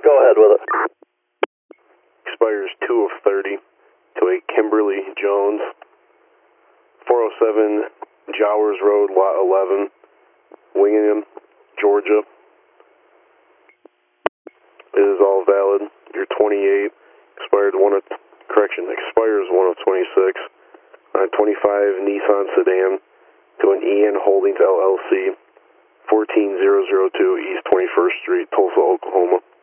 Go ahead with it. Expires 2 of 30 to a Kimberly Jones. 407 Jowers Road, Lot 11, Wingham, Georgia. It is all valid. You're 28. Expires 1 of 26. 25 Nissan sedan to an EN Holdings LLC, 14002 East 21st Street, Tulsa, Oklahoma.